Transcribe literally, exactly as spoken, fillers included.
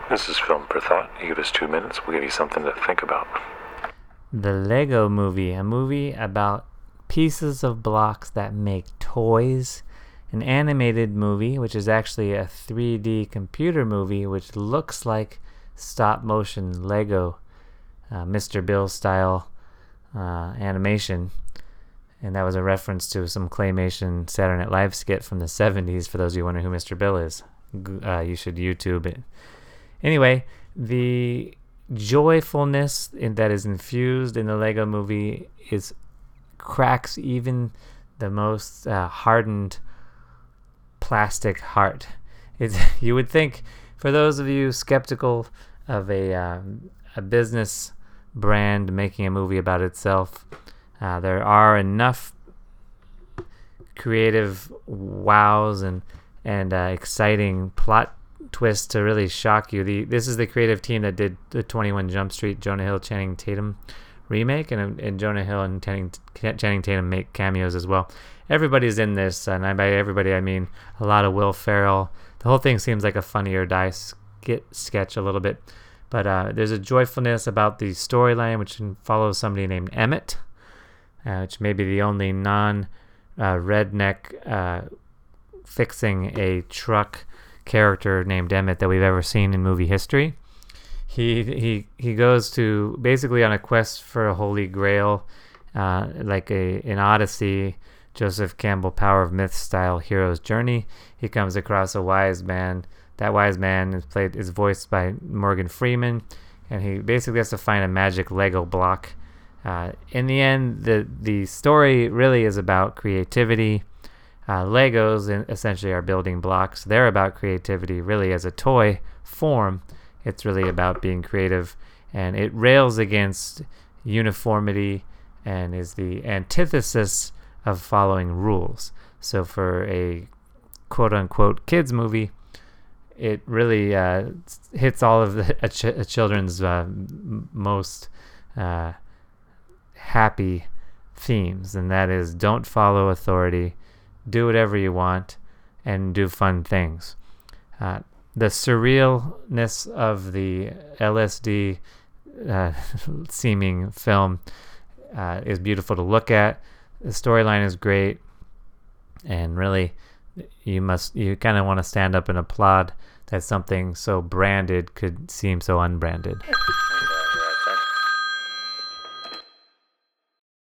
This is Film for Thought. You give us two minutes, we'll give you something to think about. The Lego Movie, a movie about pieces of blocks that make toys. An animated movie, which is actually a three D computer movie, which looks like stop motion Lego, uh, Mister Bill style uh, animation. And that was a reference to some claymation Saturday Night Live skit from the seventies, for those of you wondering who Mister Bill is. Uh, you should YouTube it. Anyway, the joyfulness in, that is infused in the Lego Movie is cracks even the most uh, hardened plastic heart. It's, you would think, for those of you skeptical of a uh, a business brand making a movie about itself, uh, there are enough creative wows and and uh, exciting plot twists to really shock you. The this is the creative team that did the twenty-one Jump Street Jonah Hill Channing Tatum remake, and and Jonah Hill and Channing, Channing Tatum make cameos as well. Everybody's in this, and I, by everybody I mean a lot of Will Ferrell. The whole thing seems like a Funny or Die skit sketch a little bit, but uh, there's a joyfulness about the storyline, which follows somebody named Emmett, uh, which may be the only non uh, redneck uh, fixing a truck character named Emmett that we've ever seen in movie history. He he he goes to basically on a quest for a holy grail, uh, like a an Odyssey, Joseph Campbell Power of Myth style hero's journey. He comes across a wise man. That wise man is played is voiced by Morgan Freeman, and he basically has to find a magic Lego block. Uh, in the end, the the story really is about creativity. Uh, Legos essentially are building blocks. They're about creativity, really, as a toy form. It's really about being creative, and it rails against uniformity and is the antithesis of following rules. So for a quote-unquote kids movie, it really uh, hits all of the, a, ch- a children's uh, m- most uh, happy themes, and that is don't follow authority, do whatever you want, and do fun things. Uh, the surrealness of the L S D uh, seeming film uh, is beautiful to look at. The storyline is great, and really, you must you kind of want to stand up and applaud that something so branded could seem so unbranded.